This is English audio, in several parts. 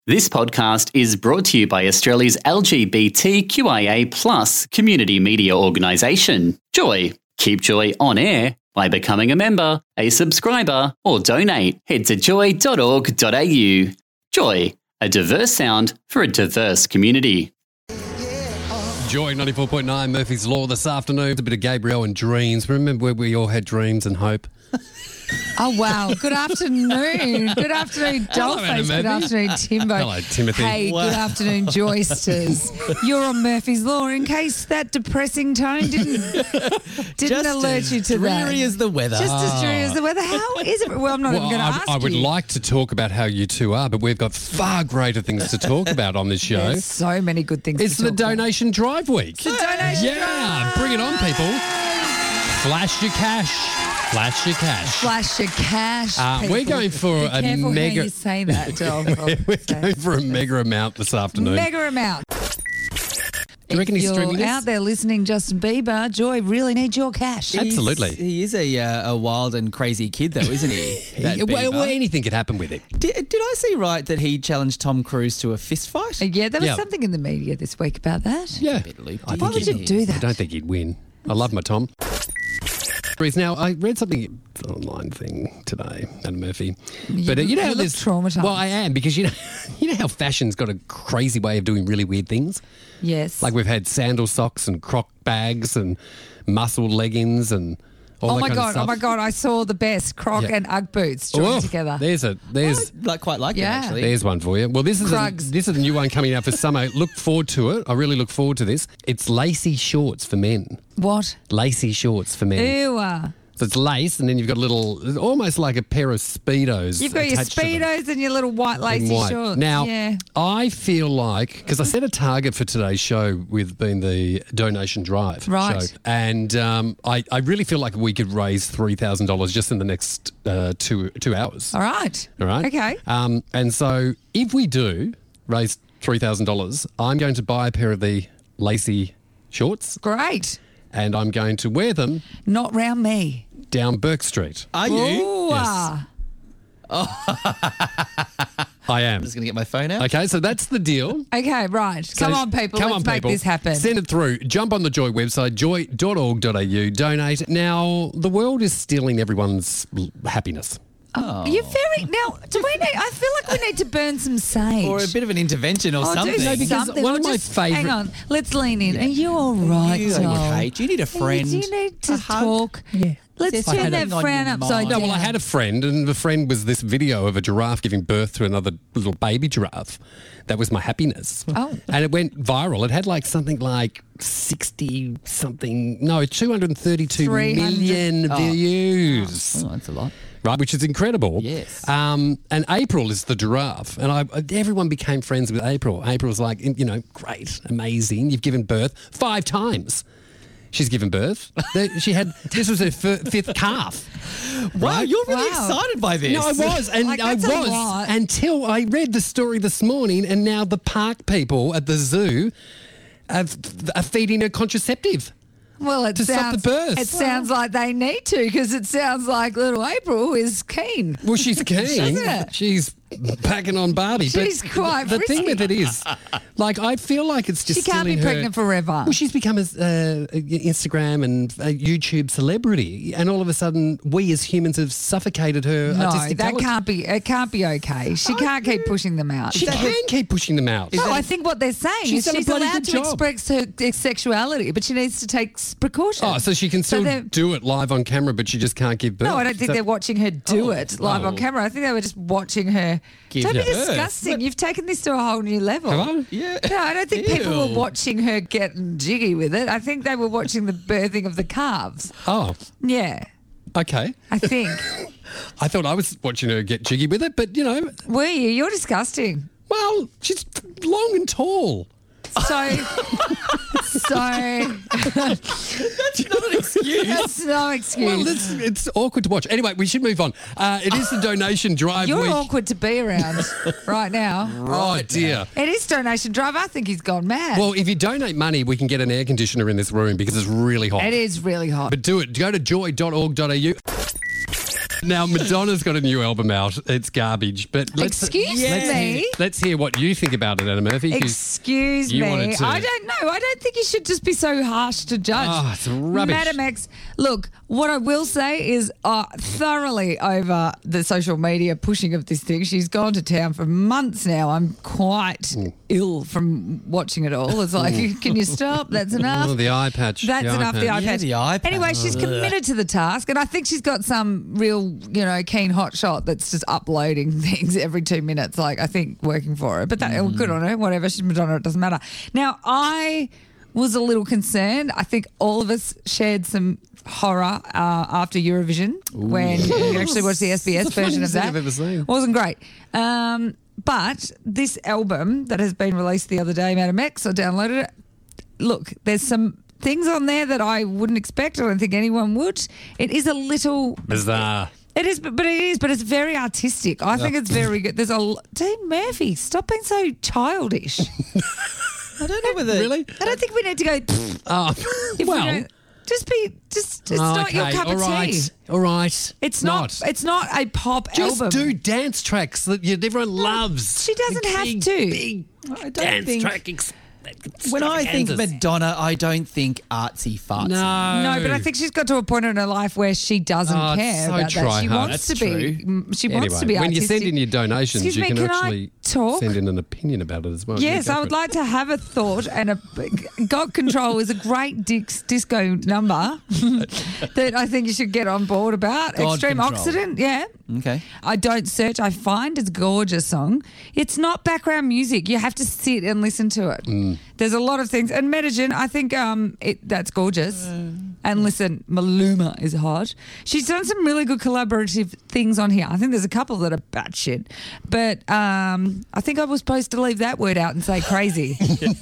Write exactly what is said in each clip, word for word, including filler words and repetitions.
This podcast is brought to you by Australia's L G B T Q I A plus community media organisation, Joy. Keep Joy on air by becoming a member, a subscriber, or donate. Head to joy dot org dot a u. Joy, a diverse sound for a diverse community. Joy ninety-four point nine, Murphy's Law this afternoon. A bit of Gabrielle and dreams. Remember where we all had dreams and hope? Oh, wow. Good afternoon. Good afternoon, Dollface. Good afternoon, Timbo. Hello, Timothy. Hey, Wow. good afternoon, Joysters. You're on Murphy's Law in case that depressing tone didn't didn't Just alert as you to that. dreary as the weather. Just as dreary as the weather. How is it? Well, I'm not Well, even going to I, ask I would you. like to talk about how you two are, but we've got far greater things to talk about on this show. There's so many good things It's to the talk about. donation drive week. The donation Yeah, bring it on, people. Flash your cash. Flash your cash. Flash your cash. Uh, we're people. going for Be a careful mega- how you say that, Doll. We're going for a mega amount this afternoon. Mega amount. Do you reckon if he's you're streaming this? out there listening, Justin Bieber, Joy really needs your cash. He's- Absolutely. He is a uh, a wild and crazy kid, though, isn't he? That Yeah, well, Bieber. well, anything could happen with him. did, did I see right that he challenged Tom Cruise to a fist fight? Yeah, there was Yeah. something in the media this week about that. Yeah. bit looped I in, Why think would he- you do I that? don't think he'd win. I love my Tom. Now, I read something online thing today, Adam Murphy. But uh, you know you how look there's traumatised. Well, I am because you know, you know how fashion's got a crazy way of doing really weird things. Yes. Like we've had sandal socks and croc bags and muscle leggings and all oh that my kind of god! stuff. Oh my god! I saw the best Croc Yeah. and UGG boots joined Oh, together. There's a there's. I like, quite like Yeah. it, actually. There's one for you. Well, this is a, Krugs. this is a new one coming out for summer. Look forward to it. I really look forward to this. It's lacy shorts for men. What? Lacy shorts for men. Ew. uh, So it's lace, and then you've got a little, it's almost like a pair of Speedos. You've got your attached to them speedos and your little white in lacy white. shorts. Now, yeah. I feel like, because I set a target for today's show with being the donation drive Right. show, and um, I, I really feel like we could raise three thousand dollars just in the next uh, two two hours. All right. All right? Okay. Um, and so if we do raise three thousand dollars, I'm going to buy a pair of the lacy shorts, Great. and I'm going to wear them Not round me. down Burke Street. Are you? Ooh. Yes. ah. I am. Just going to get my phone out. Okay, so that's the deal. Okay, right. Come So- on, people. Come Let's on, make people. this happen. Send it through. Jump on the Joy website, joy dot org dot a u. Donate. Now, the world is stealing everyone's l- happiness. Are you very now? Do we need? I feel like we need to burn some sage. Or a bit of an intervention or Oh, something. do No, because something. one Or of my just- favourite- Hang on, let's lean in. Are you all right, You Joel? okay? Do you need a friend? Do you need to A hug? talk? Yeah. Let's Is turn there that something on frown your upside mind? No, down. well, I had a friend, and the friend was this video of a giraffe giving birth to another little baby giraffe. That was my happiness. Oh. And it went viral. It had like something like sixty something, no, two hundred thirty-two three hundred million views. Oh, that's a lot. Right, which is incredible. Yes. Um, and April is the giraffe, and I, everyone became friends with April. April's like, you know, great, amazing. You've given birth five times. She's given birth. The- she had this was her f- fifth calf. Wow, Right? you're really Wow. excited by this. No, I was, and Like, I that's a was lot. until I read the story this morning, and now the park people at the zoo have, are feeding her contraceptive. Well, it to stop sounds the birth. It sounds like they need to because it sounds like little April is keen. Well, she's keen. Isn't it? She's packing on Barbie. She's but quite The thing frisky. with it is, like, I feel like it's just She can't still be in her- pregnant forever. Well, she's become a uh, Instagram and a YouTube celebrity, and all of a sudden, we as humans have suffocated her No, artistic that talent. can't be. It can't be okay. She can't keep pushing them out. She can keep pushing them out. No, I think what they're saying She's is done a she's bloody allowed good to job. express her her sexuality, but she needs to take s- precautions. Oh, so she can So still they're- do it live on camera, but she just can't give birth. No, I don't think So- they're watching her do Oh, it live on oh. camera. I think they were just watching her. Give Don't be birth. disgusting. You've taken this to a whole new level. Have I? Yeah. No, I don't think people were Ew. watching her getting jiggy with it. I think they were watching the birthing of the calves. Oh, Yeah, okay. I think. I thought I was watching her get jiggy with it, but you know, Were you? You're disgusting. well, she's long and tall. So, so That's not an excuse. that's no excuse. Well, it's, it's awkward to watch. Anyway, we should move on. Uh, it is the donation drive You're week. awkward to be around right now. Oh, dear. It is donation drive. I think he's gone mad. Well, if you donate money, we can get an air conditioner in this room because it's really hot. it is really hot. But do it. Go to joy dot org dot a u. Now, Madonna's got a new album out. It's garbage. But let's, Excuse let's, me? Let's hear what you think about it, Anna Murphy. 'cause Excuse you me. wanted to- I don't know. I don't think you should just be so harsh to judge. Oh, it's rubbish. Madam X, look, what I will say is uh, thoroughly over the social media pushing of this thing. She's gone to town for months now. I'm quite Mm. ill from watching it all. It's like, can you stop? That's enough. Oh, the eye patch. That's The eye enough. The eye patch. Yeah, patch. the eye patch. Anyway, she's committed to the task, and I think she's got some real, you know, keen hot shot that's just uploading things every two minutes. Like, I think working for her, but that Mm. good on her. Whatever, she's Madonna. It doesn't matter. Now, I was a little concerned. I think all of us shared some horror uh, after Eurovision when we actually watched the S B S It's the version of funniest thing that. I've ever seen. Wasn't great. Um, but this album that has been released the other day, Madam X, I downloaded it. Look, there's some things on there that I wouldn't expect. I don't think anyone would. It is a little Bizarre. It is, but but it is, but it's very artistic. I think it's very good. There's a l- Dean Murphy. Stop being so childish. I don't know whether Really? I don't think we need to go. Oh, If we well. don't- just be, just it's oh, not your okay, cup all of right, tea. All right. It's not, It's not a pop Just album. do dance tracks that you, everyone loves. she doesn't The have big, to. Big I don't dance think- track. Ex- when I think extravaganzas. Madonna, I don't think artsy fartsy. No. No, but I think she's got to a point in her life where she doesn't Oh, it's care so about that. She try-hard. wants That's to be. true. mm, She Anyway, wants to be when artistic. you send in your donations, Excuse you me, can, can I actually talk? send in an opinion about it as well. Yes, Yeah, go I for would it. like to have a thought, and a God Control is a great dix, disco number that I think you should get on board about. God Extreme Control. Oxidant, yeah. Okay. I don't search. I find it's a gorgeous song. It's not background music. You have to sit and listen to it. Mm. There's a lot of things. And Medigen, I think um, it, that's gorgeous. And listen, Maluma is hot. She's done some really good collaborative things on here. I think there's a couple that are batshit. But um, I think I was supposed to leave that word out and say crazy.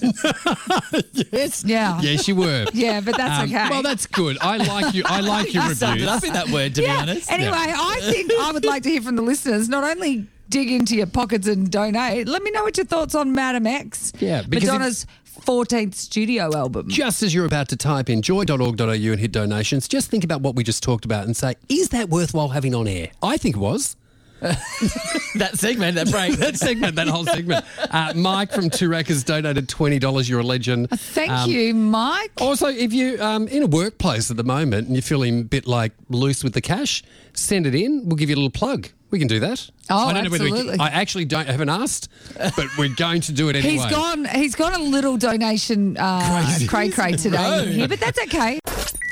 Yes. Yeah. Yes, you were. Yeah, but that's Um, okay. Well, that's good. I like you. I like your You summed it reviews. up in that word, to be Yeah. honest. Anyway, I think I would like to hear from the listeners. Not only dig into your pockets and donate. Let me know what your thoughts on Madam X. Yeah, because Madonna's fourteenth studio album. Just as you're about to type in joy dot org dot a u and hit donations, just think about what we just talked about and say, is that worthwhile having on air? I think it was. That segment, that break. That segment, that whole segment. Uh, Mike from Toorak has donated twenty dollars. You're a legend. Thank Um, you, Mike. Also, if you're um, in a workplace at the moment and you're feeling a bit like loose with the cash, send it in. We'll give you a little plug. We can do that. Oh, I don't know whether we absolutely. can, I actually don't haven't asked, but we're going to do it anyway. He's gone. He's got a little donation uh, Crazy. cray cray today in here, but that's okay.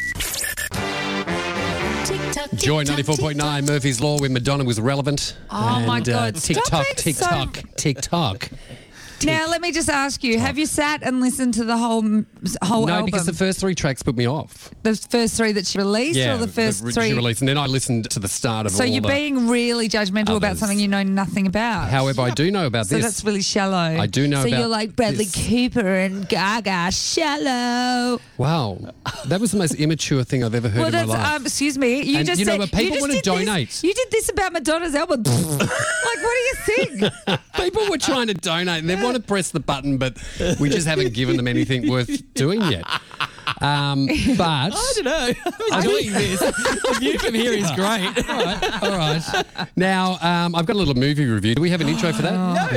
Joy ninety-four point nine, Murphy's Law, when Madonna was relevant. Oh, my and, God. Uh, Stop TikTok, being so- TikTok, TikTok. Now, let me just ask you: have you sat and listened to the whole whole No, album? because the first three tracks put me off. the first three that she released, or the first re- three. she released, and then I listened to the start of So all you're the. being really judgmental about others. something you know nothing about. However, I do know about So this. that's really shallow. I do know So about you're like Bradley this. Cooper and Gaga, shallow. Wow, that was the most immature thing I've ever heard Well, in my that's life. um, excuse me. You And just you know said, what, people you just wanna did this- donate. You did this about Madonna's album. Like, what do you think? People were trying to donate and they want to press the button, but we just haven't given them anything worth doing yet. Um, but I don't know. I'm enjoying this. The view from here is great. all right, all right. Now um, I've got a little movie review. Do we have an intro for that?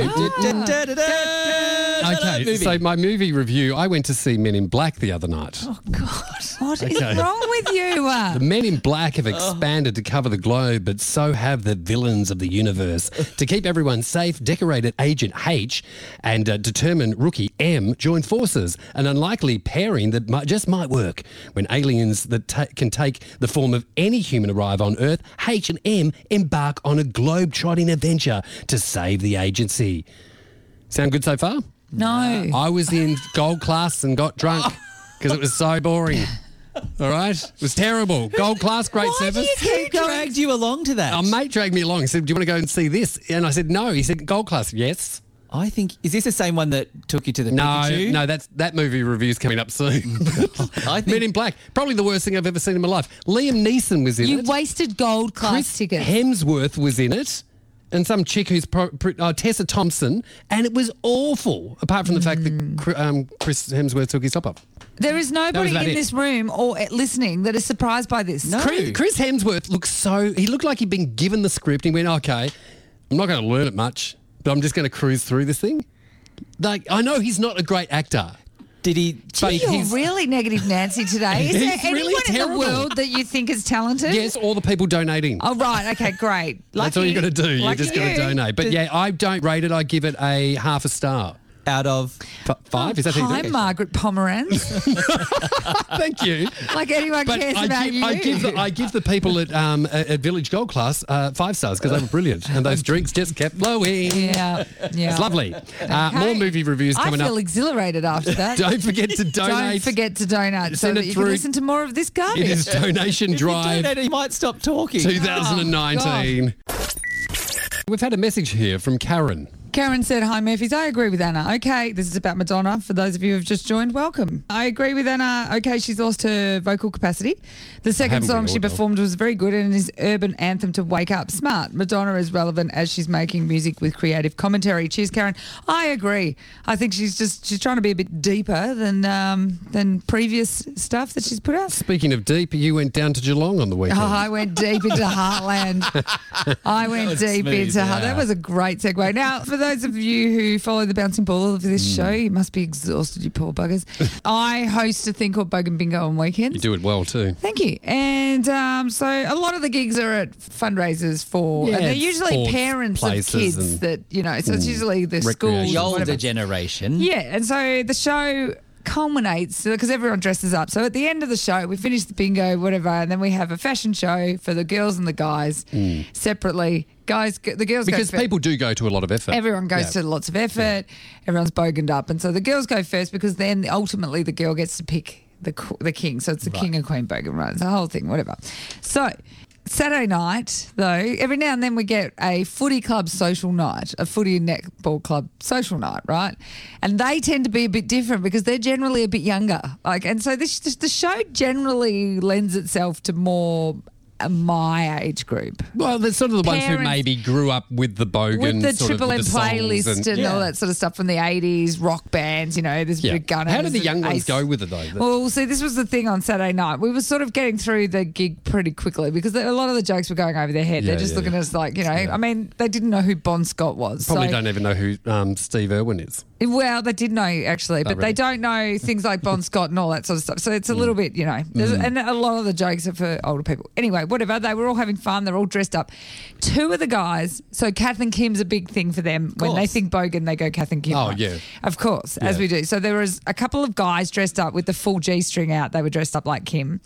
Okay, Movie. so my movie review. I went to see Men in Black the other night. Oh, God. What is Okay. wrong with you? Uh, The Men in Black have expanded to cover the globe, but so have the villains of the universe. To keep everyone safe, decorated Agent H and uh, determined rookie M join forces, an unlikely pairing that might, just might work. When aliens that ta- can take the form of any human arrive on Earth, H and M embark on a globe-trotting adventure to save the agency. Sound good so far? no. I was in gold class and got drunk because it was so boring. All right? It was terrible. Gold class, great Why do service. you Who keep going? dragged you along to that? Our mate dragged me along. He said, do you want to go and see this? And I said, no. He said, gold class, yes. I think, is this the same one that took you to the No, Pikachu? no, that's that movie review's coming up soon. I think- Men in Black, probably the worst thing I've ever seen in my life. Liam Neeson was in You it. wasted gold class Chris tickets. Hemsworth was in it. And some chick who's pro, pro, uh, Tessa Thompson, and it was awful. Apart from the fact that Chri- um, Chris Hemsworth took his top off. There is nobody about in it. this room or listening that is surprised by this. No. Chris, Chris Hemsworth looks so. He looked like he'd been given the script. And he went, okay, I'm not going to learn it much, but I'm just going to cruise through this thing. Like, I know he's not a great actor. Did he Gee, speak? you're he's- really negative Nancy today. Is there He's anyone really in the terrible. world that you think is talented? Yes, all the people donating. Oh, right. Okay, great. That's all Lucky- you got to do. You're lucky just going you. to donate. But yeah, I don't rate it. I give it a half a star. Out of F- five? Is that how Hi, you do it? Margaret Pomeranz. Thank you. Like anyone But cares I about give, you. I give the I give the people at um at, at Village Gold Class uh, five stars because they were brilliant and those drinks just kept flowing. yeah, yeah. It's lovely. Uh, Okay. More movie reviews coming I feel up. exhilarated after that. Don't forget to donate. Don't forget to donate so Send that it you through. can listen to more of this garbage. It is donation If you drive donate, he might stop talking. twenty nineteen. We've had a message here from Karen. Karen said, hi, Murphys. I agree with Anna. Okay, this is about Madonna. For those of you who have just joined, welcome. I agree with Anna. Okay, she's lost her vocal capacity. The second haven't we song she all, though? performed was very good and is urban anthem to wake up. Smart. Madonna is relevant as she's making music with creative commentary. Cheers, Karen. I agree. I think she's just she's trying to be a bit deeper than um, than previous stuff that she's put out. Speaking of deep, you went down to Geelong on the weekend. Oh, I went deep into Heartland. I went was deep smooth, into Heart. yeah. That was a great segue. Now, for those of you who follow the bouncing ball of this show, you must be exhausted, you poor buggers. I host a thing called Bogan Bingo on weekends. You do it well too. Thank you. And um, so a lot of the gigs are at fundraisers for, Yeah, and they're usually sports parents of places kids and- that, you know, so it's usually the schools. recreation. The or older whatever. generation. Yeah, and so the show culminates because everyone dresses up. So at the end of the show, we finish the bingo, whatever, and then we have a fashion show for the girls and the guys separately. Guys, the girls Because go first. people do go to a lot of effort. Everyone goes Yeah. to lots of effort. Everyone's boganed up, and so the girls go first because then ultimately the girl gets to pick the qu- the king. So it's the king and queen bogan, right? It's the whole thing, whatever. So Saturday night, though, every now and then we get a footy club social night, a footy and netball club social night, right? And they tend to be a bit different because they're generally a bit younger. Like, and so this the show generally lends itself to more uh, my age group. Well, they're sort of the ones who Parents- maybe grew up with the bogan, With the sort of, Triple with M the songs playlist and, and, Yeah. all that sort of stuff from the eighties, rock bands, you know, there's a yeah. bit of Gunners. How did the and young ones Ace. go with it though? Well, see, this was the thing on Saturday night. We were sort of getting through the gig pretty quickly because a lot of the jokes were going over their head. Yeah, They're just yeah, looking yeah. at us like, you know, I mean, they didn't know who Bon Scott was. Probably so, don't even know who um, Steve Irwin is. Well, they did know actually, but really? they don't know things like Bon Scott and all that sort of stuff. So it's a little bit, you know, there's and a lot of the jokes are for older people. Anyway, whatever. They were all having fun. They're all dressed up. Two of the guys, so Kath and Kim's a big thing for them. When they course. think bogan, they go Kath and Kim. Oh, right? yeah. Of course, as Yeah. we do. So there was a couple of guys dressed up with the full G string out. They were dressed up like Kim.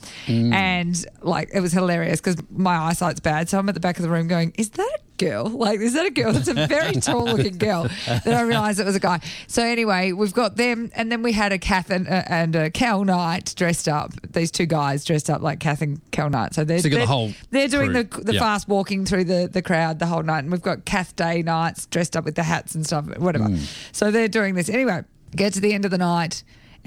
And like it was hilarious because my eyesight's bad. So I'm at the back of the room going, is that a girl? Like, is that a girl? It's a very tall looking girl. Then I realised it was a guy. So anyway, we've got them, and then we had a Kath and, uh, and a Cal Knight dressed up. These two guys dressed up like Kath and Cal Knight. So they're So you got the they're, whole they're doing crew. the the Yeah. fast walking through the the crowd the whole night, and we've got Kath Day Knights dressed up with the hats and stuff, whatever. So they're doing this anyway. Get to the end of the night,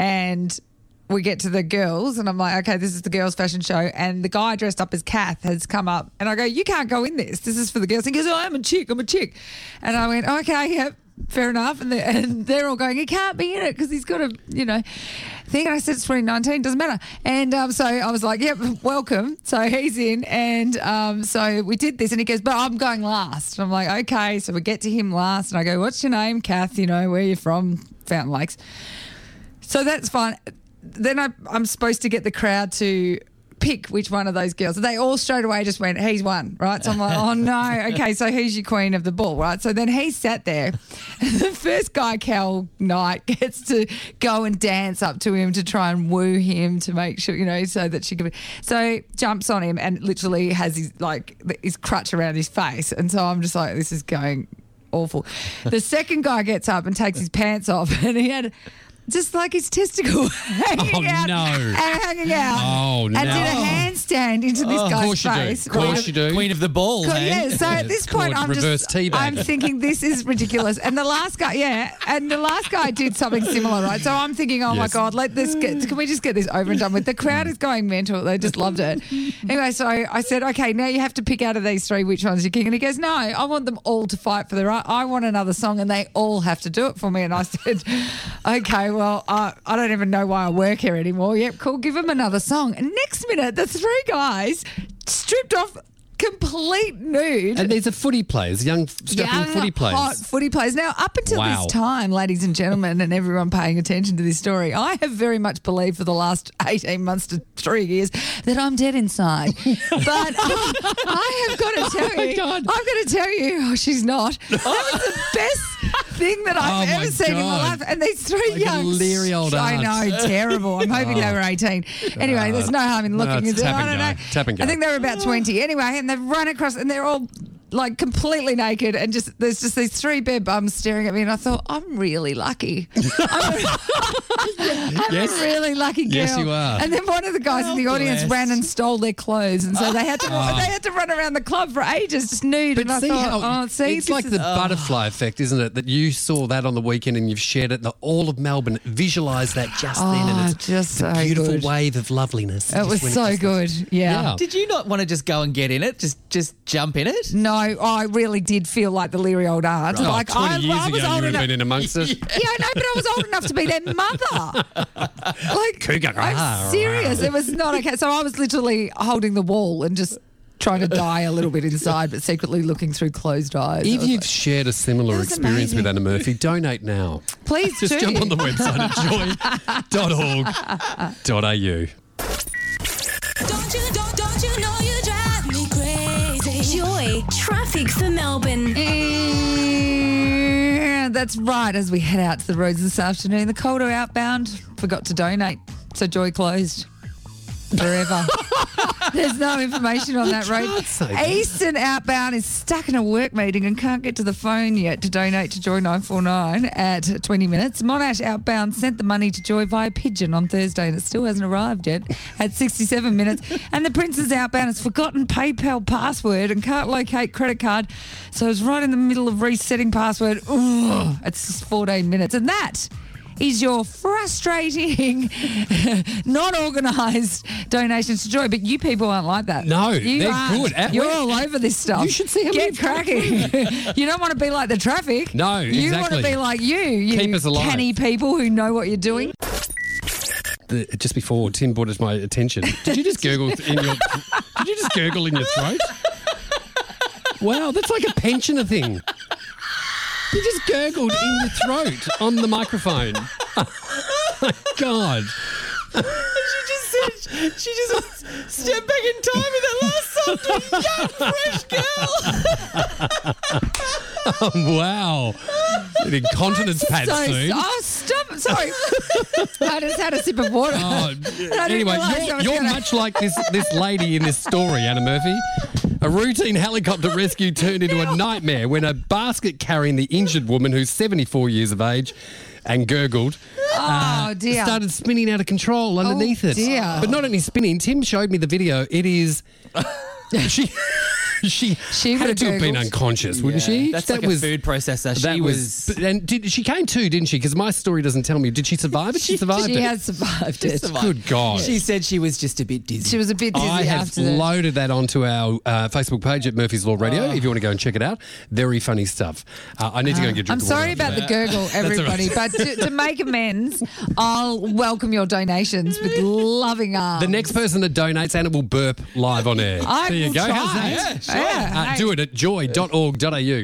and we get to the girls, and I'm like, okay, this is the girls' fashion show. And the guy dressed up as Kath has come up, and I go, you can't go in this. This is for the girls. And he goes, oh, I'm a chick. I'm a chick. And I went, okay, yep, fair enough. And they're, and they're all going, he can't be in it because he's got a, you know, thing. And I said, it's twenty nineteen, doesn't matter. And um, so I was like, yep, welcome. So he's in. And um, so we did this, and he goes, but I'm going last. And I'm like, okay. So we get to him last, and I go, what's your name, Kath? You know, where you from? Fountain Lakes. So that's fine. Then I, I'm supposed to get the crowd to pick which one of those girls. They all straight away just went, he's one, right? So I'm like, oh no, okay, so who's your queen of the ball, right? So then he sat there, and the first guy, Cal Knight, gets to go and dance up to him to try and woo him to make sure, you know, so that she can. So jumps on him and literally has his like his crutch around his face, and so I'm just like, this is going awful. The second guy gets up and takes his pants off, and he had just like his testicle hanging Oh, out, no. and hanging out, Oh, and no. did a handstand into this Of guy's course you do. face. Of course Right? you do. Queen of the ball. Cool, hey? yeah, so at this It's point, called I'm reverse just, teabag. I'm thinking this is ridiculous. And the last guy, yeah, and the last guy did something similar, right? So I'm thinking, oh my Yes. God, let this get, can we just get this over and done with? The crowd is going mental. They just loved it. Anyway, so I said, okay, now you have to pick out of these three which one's your king. And he goes, no, I want them all to fight for the right. I want another song, and they all have to do it for me. And I said, Okay, well, uh, I don't even know why I work here anymore. Yep, cool. Give them another song. And next minute, the three guys stripped off, complete nude. And these are footy players, young, strapping Young, footy players. hot footy players. Now, up until Wow. this time, ladies and gentlemen, and everyone paying attention to this story, I have very much believed for the last eighteen months to three years that I'm dead inside. But uh, I have got to tell Oh my you, God. I've got to tell you, oh, she's not. That was the best thing that I've Oh, my ever seen in my God. life. And these three Like a young, leery old I aunt. know, terrible. I'm hoping they were eighteen. Anyway, there's no harm in No, looking. it's at tap I and don't go. know. Tap and go. I think they were about twenty. Anyway, and they've run across, and they're all like completely naked, and just there's just these three bare bums staring at me, and I thought, I'm really lucky. I'm, a, I'm Yes. a really lucky girl. Yes, you are. And then one of the guys in the audience bless. ran and stole their clothes, and so they had to Oh. they had to run around the club for ages, just nude. But and I see thought, how oh, see, it's this like is- the butterfly effect, isn't it? That you saw that on the weekend and you've shared it. The, all of Melbourne visualised that just then, Oh, and it's just the so beautiful good. wave of loveliness. It just was went so across the- good. Yeah. Yeah. Did you not want to just go and get in it? Just just jump in it? No, I really did feel like the leery old aunt. Oh, Like twenty I, years I ago, was you old would have enough. been in amongst us. Yeah, I know, but I was old enough to be their mother. Like, Cougar. I'm serious. It was not okay. So I was literally holding the wall and just trying to die a little bit inside, but secretly looking through closed eyes. I If was you've like, shared a similar It was experience with amazing. Anna Murphy, donate now. please Just do. jump on the website at joy dot org dot a u. Don't you, don't, don't you know you drive me crazy? Joy, traffic for Melbourne. Yeah, that's right. As we head out to the roads this afternoon, the Colder outbound forgot to donate, so Joy closed forever. There's no information on that road. can't say that. Eastern outbound is stuck in a work meeting and can't get to the phone yet to donate to Joy nine four nine at twenty minutes. Monash outbound sent the money to Joy via pigeon on Thursday and it still hasn't arrived yet at sixty-seven minutes. And the Prince's outbound has forgotten PayPal password and can't locate credit card, so it's right in the middle of resetting password. Ugh, it's fourteen minutes. And that is your frustrating, non-organised donations to Joy. But you people aren't like that. No, you they're aren't. good. Uh, You're we- all over this stuff. You should see how Get many- cracking. You don't want to be like the traffic. No, You want exactly. to be like you, you Keep us alive. canny people who know what you're doing. The, just before Tim brought it to my attention, did you just gurgle in your? Did you just gurgle in your throat? Wow, that's like a pensioner thing. You just gurgled in your throat on the microphone. Oh my God. She just said she just stepped back in time in that last song to a young, fresh girl. Oh, wow. An incontinence pad So, soon. oh, stop. Sorry. I just had a sip of water. Oh, didn't anyway, realise I you're, was you're gonna- much like this this lady in this story, Anna Murphy. A routine helicopter rescue turned into a nightmare when a basket carrying the injured woman, who's seventy-four years of age and gurgled, Oh, dear. started spinning out of control underneath it. dear. But not only spinning, Tim showed me the video. It is... she... She, She had would've to have been gurgled. unconscious, wouldn't she? That's that like a food processor. That She was, was. but- and did, she came to, didn't she? Because my story doesn't tell me. Did she survive it? She survived She it. has survived it. survived. Good God. She said she was just a bit dizzy. She was a bit dizzy I have after the... loaded that onto our uh, Facebook page at Murphy's Law Radio. If you want to go and check it out, very funny stuff. Uh, I need to go and get a I'm drink of sorry water about after the that. gurgle, everybody, but to, to make amends, I'll welcome your donations with loving arms. The next person that donates, Anna will burp live on air. I there you will go. try. How's that? Yeah, sure. Yeah, Uh, hey. do it at joy dot org dot a u.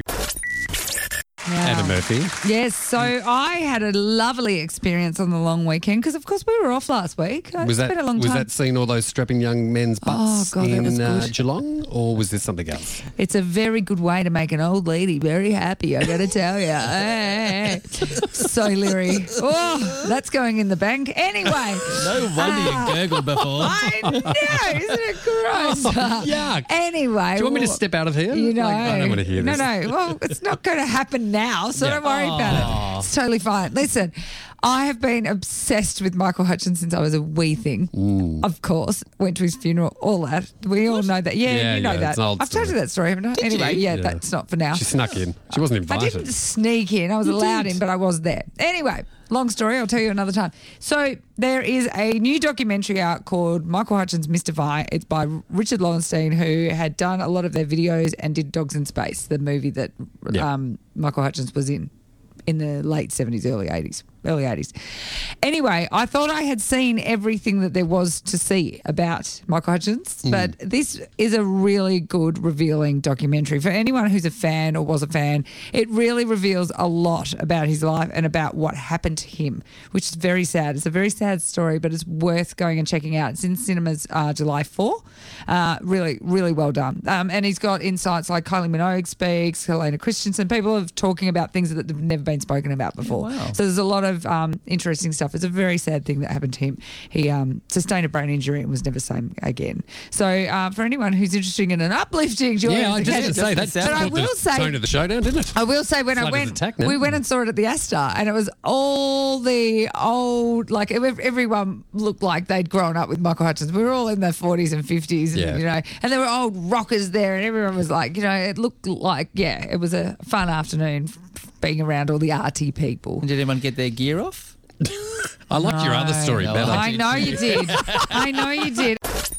Anna Murphy. Yes, so I had a lovely experience on the long weekend because, of course, we were off last week. Was it's that been a long was time. that seeing all those strapping young men's butts Oh, God, that in was uh, good. Geelong, or was this something else? It's a very good way to make an old lady very happy, I got to tell you. Hey, so leery. Oh, that's going in the bank. Anyway. No wonder you gurgled before. I know, isn't it gross? Yuck. Anyway. Do you want me to well, step out of here? You know, Like, I don't want to hear this. No, no. Well, it's not going to happen now, so Yeah. don't worry about it. It's totally fine. Listen, I have been obsessed with Michael Hutchins since I was a wee thing. Mm. Of course, went to his funeral, all that. We all know that. Yeah, Yeah, you know yeah, that. it's an old I've told you story. that story, haven't I? anyway, you? yeah, Yeah. that's not for now. She snuck in. She wasn't I invited. didn't sneak in. I was allowed in, but I was there. Anyway, long story. I'll tell you another time. So there is a new documentary out called Michael Hutchins Mystify. It's by Richard Lowenstein, who had done a lot of their videos and did Dogs in Space, the movie that Yeah. um, Michael Hutchins was in. in the late seventies, early eighties. Early eighties. Anyway, I thought I had seen everything that there was to see about Michael Hutchence, Mm. but this is a really good, revealing documentary. For anyone who's a fan or was a fan, it really reveals a lot about his life and about what happened to him, which is very sad. It's a very sad story, but it's worth going and checking out. It's in cinemas uh, July fourth. Uh, really, really well done. Um, and he's got insights like Kylie Minogue speaks, Helena Christensen. People are talking about things that have never been spoken about before. wow. So there's a lot of um, interesting stuff. It's a very sad thing that happened to him. He um, sustained a brain injury and was never the same again. So uh, for anyone who's interested in an uplifting joy, Yeah, I just going to say that. But I will the say, tone of the showdown, didn't it? I will say when I Flood went, attack now. we went and saw it at the Astor, and it was all the old, like ev- everyone looked like they'd grown up with Michael Hutchence. We were all in their forties and fifties, and, Yeah. you know, and there were old rockers there, and everyone was like, you know, it looked like, yeah, it was a fun afternoon being around all the arty people. Did anyone get their gear off? I liked your other story No, better. I know you did. I know you did.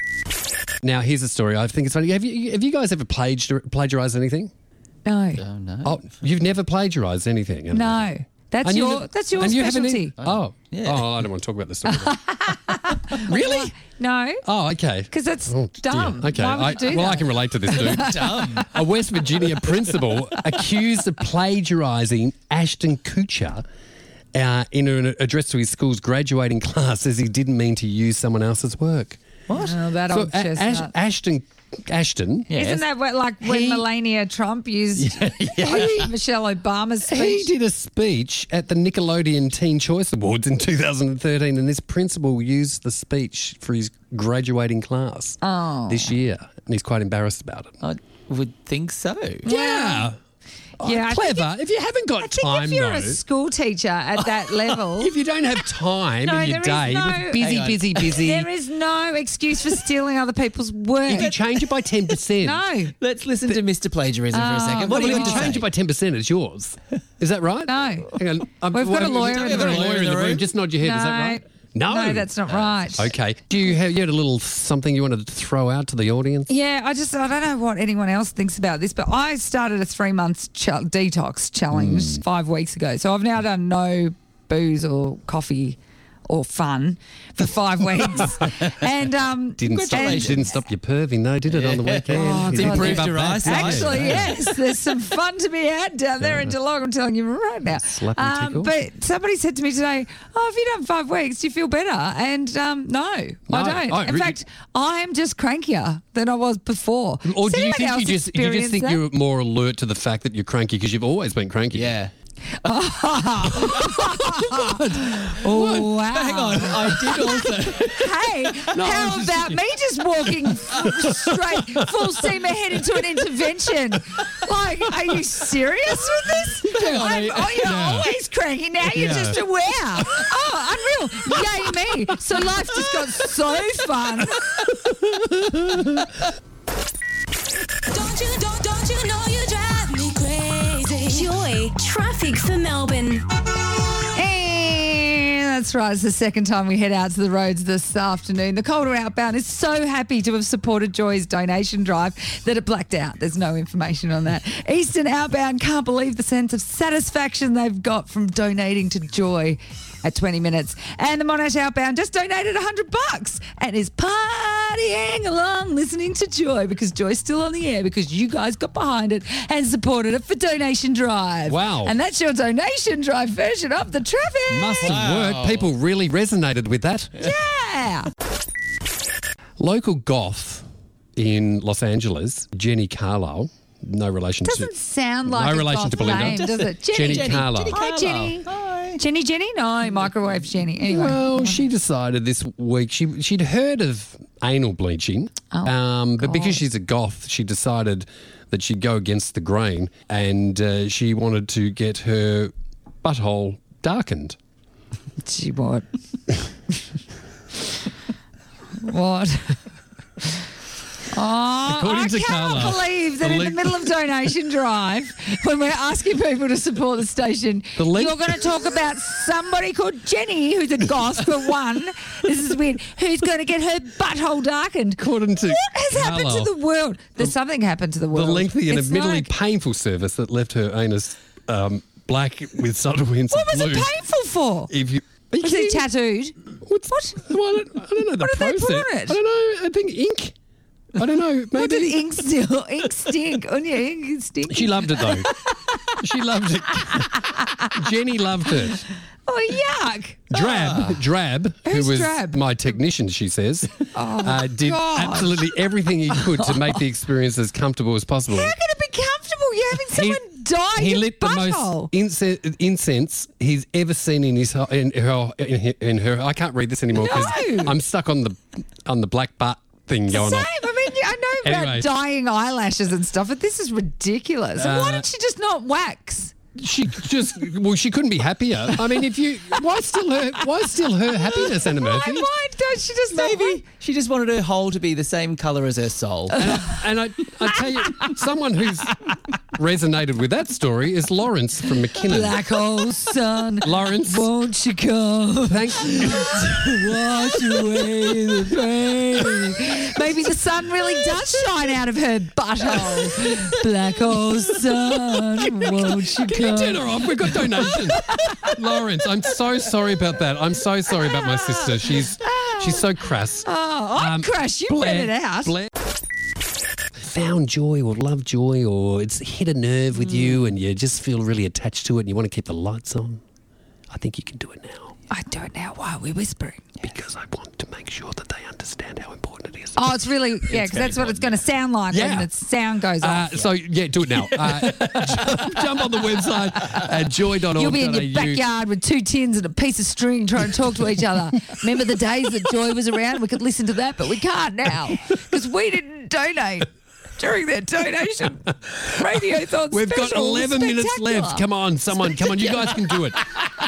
Now, here's a story. I think it's funny. Have you have you guys ever plagiar- plagiarized anything? No, Oh, no. Oh, you've never plagiarized anything? have you? no, that's And you your ne- that's your and you haven't specialty. e- Oh, Yeah. oh, I don't want to talk about this story. then. Really? No, Oh, okay. because that's Oh, dear. dumb. Okay. Why would I, you do well, that? I can relate to this, dude. Dumb. A West Virginia principal accused of plagiarising Ashton Kutcher uh, in an address to his school's graduating class, says he didn't mean to use someone else's work. What? Oh, that So old A- Ash- chestnut. Ashton, Ashton, Yes. Isn't that what, like when He- Melania Trump used Michelle Obama's he speech? did a speech at the Nickelodeon Teen Choice Awards in two thousand thirteen, and this principal used the speech for his graduating class Oh. this year, and he's quite embarrassed about it. I would think so. Yeah. Oh, Yeah, I think clever. If, you haven't got I think time, if you're though, a school teacher at that level, if you don't have time No, in your there is day, no- with busy, Hang on. busy, busy, there is no excuse for stealing other people's work. if you change it by ten percent, No, Let's listen to Mister Plagiarism for a second. Well, What do you if want you to change say? it by ten percent, it's yours. Is that right? No. Hang on. I'm- We've got a well, lawyer just- in the we've got a room. lawyer in the room. Just nod your head. no, Is that right? No. no, that's not right. Okay. Do you have you had a little something you wanted to throw out to the audience? Yeah, I just I don't know what anyone else thinks about this, but I started a three month ch- detox challenge Hmm. five weeks ago, so I've now done no booze or coffee or fun for five weeks, and um, Didn't stop, and- didn't stop your perving, no, did it on the weekend? Oh, You God. didn't Improved give up your that, eyesight. did you? Actually, yes, there's some fun to be had down there in Geelong. I'm telling you right now. Slap and tickle. but somebody said to me today, "Oh, have you done five weeks? Do you feel better?" And um, no, No. I don't. Oh, in really? fact, I'm just crankier than I was before. Or Does do you anyone think else you just, you just experience think that? you're more alert to the fact that you're cranky because you've always been cranky? Yeah. Oh, wow. Hang on. I did also. Hey, how about me just walking f- straight, full steam ahead into an intervention? Like, are you serious with this? Hang on, I'm, I- oh, you're yeah. always cranky. Now you're Yeah. just aware. Oh, unreal. Yay me. So life just got so fun. Don't you, don't, don't you know you drive me crazy? Joy, traffic for Melbourne. And that's right. It's the second time we head out to the roads this afternoon. The Calder Outbound is so happy to have supported Joy's donation drive that it blacked out. There's no information on that. Eastern Outbound can't believe the sense of satisfaction they've got from donating to Joy at twenty minutes. And the Monash Outbound just donated one hundred bucks and is partying along listening to Joy because Joy's still on the air because you guys got behind it and supported it for Donation Drive. Wow. And that's your Donation Drive version of the traffic. Must have Wow. worked. People really resonated with that. Yeah. Local goth in Los Angeles, Jenny Carlisle, no relation Doesn't to... sound like No a relation goth to Belinda. name, does it? Jenny, Jenny. Carlisle. Hi, Jenny. Hi. Jenny, Jenny? No, microwave Jenny. Anyway. Well, she decided this week she she'd heard of anal bleaching, Oh, um, but God. because she's a goth, she decided that she'd go against the grain, and uh, she wanted to get her butthole darkened. Gee, what? What? Oh, According I to cannot Carla, believe that the in the link- middle of donation drive, when we're asking people to support the station, The link- you're going to talk about somebody called Jenny, who's a goth for one. This is weird. Who's going to get her butthole darkened? According to What has happened Carlisle, to the world? There's something happened to the the world. lengthy and It's admittedly like- painful service that left her anus um, black with subtle hints What of was blue. it painful for? If you, are you Was it kidding? tattooed? What's, What? Well, I, don't, I don't know the What did they process. put on it? I don't know. I think ink. I don't know. What did Maybe ink still ink stink on your ink stink? she loved it though. She loved it. Jenny loved it. Oh yuck! Drab, Drab, who Who's was Drab? my technician, she says, uh, did gosh. absolutely everything he could to make the experience as comfortable as possible. How can it be comfortable? You're having someone die. He your lit the butthole. most incense, incense he's ever seen in his in her in her. In her. I can't read this anymore because No. I'm stuck on the on the black butt thing going Same. on. I mean, I know about Anyway. dyeing eyelashes and stuff, but this is ridiculous. Why Uh, did she just not wax? She just well, she couldn't be happier. I mean, if you why still her why still her happiness, Anna Why, Murphy? why don't she just not Maybe wax? she just wanted her hole to be the same colour as her soul. And I, I tell you, someone who's resonated with that story is Lawrence from McKinnon. Black hole sun, Lawrence, won't you come? thank Wash away the pain. Maybe the sun really does shine out of her butthole. Black hole sun, won't you Can you come? turn her off? We've got donations. Lawrence, I'm so sorry about that. I'm so sorry about my sister. She's she's so crass. Oh, I'm Um, crash. You Blair- read it out. Blair- Found joy or love joy or it's hit a nerve with you and you just feel really attached to it and you want to keep the lights on. I think you can do it now I don't know why we're whispering. because I want to make sure that they understand how important it is. Oh, it's really, yeah, because that's what it's going to sound like Yeah. when the sound goes Uh, off. So, yeah, do it now. Uh, jump, jump on the website at joy dot org dot a u. You'll be in your backyard with two tins and a piece of string trying to talk to each other. Remember the days that Joy was around? We could listen to that, but we can't now because we didn't donate during their donation radiothon We've got special. eleven minutes Spectacular. left. Come on, someone. Come on. You guys can do it.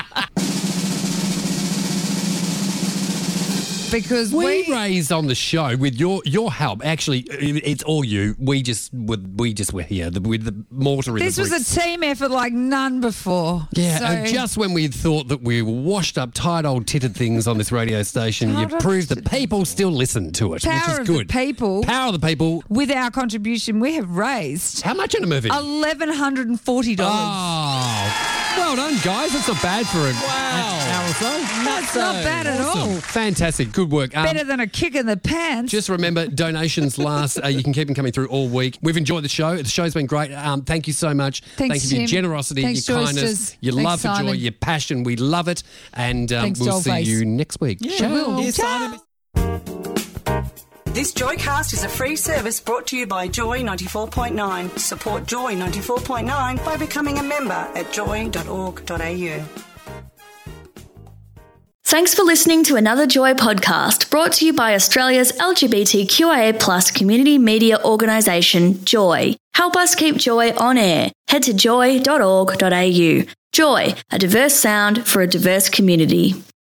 Because We we, raised on the show with your your help. Actually, it's all you. We just were, we just were here the, with the mortar in this the was bricks. a team effort like none before. Yeah, So- and just when we had thought that we were washed up, tired old titted things on this radio station, Tired you old proved that titted- people still listen to it, Power which is of the good. people. Power of the people. with our contribution, we have raised How much in a movie? eleven hundred and forty dollars. Oh, well done, guys. That's not bad for an hour or so. That's not bad at all. Awesome. Fantastic. Good work. Um, Better than a kick in the pants. Just remember, donations last. Uh, you can keep them coming through all week. We've enjoyed the show. The show's been great. Um, thank you so much. Thanks, thank you for your Tim. generosity, Thanks, your Joysters. kindness, your Thanks, love for joy, Simon. your passion. We love it. And um, Thanks, we'll see Dollface. you next week. We will. Here's Ciao. Simon. This Joycast is a free service brought to you by Joy ninety-four point nine. Support Joy ninety-four point nine by becoming a member at joy dot org dot a u. Thanks for listening to another Joy podcast brought to you by Australia's L G B T Q I A plus community media organisation, Joy. Help us keep Joy on air. Head to joy dot org dot a u. Joy, a diverse sound for a diverse community.